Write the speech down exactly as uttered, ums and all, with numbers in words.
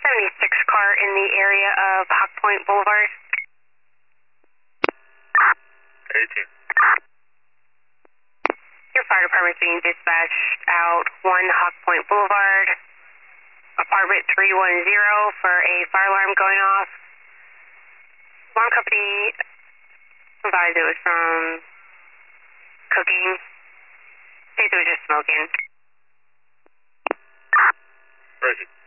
seventy-six car in the area of Hawk Point Boulevard. eighteen. Your fire department is being dispatched out one Hawk Point Boulevard, apartment three one zero for a fire alarm going off. Alarm company advised it was from cooking. They said it was just smoking. Where is it?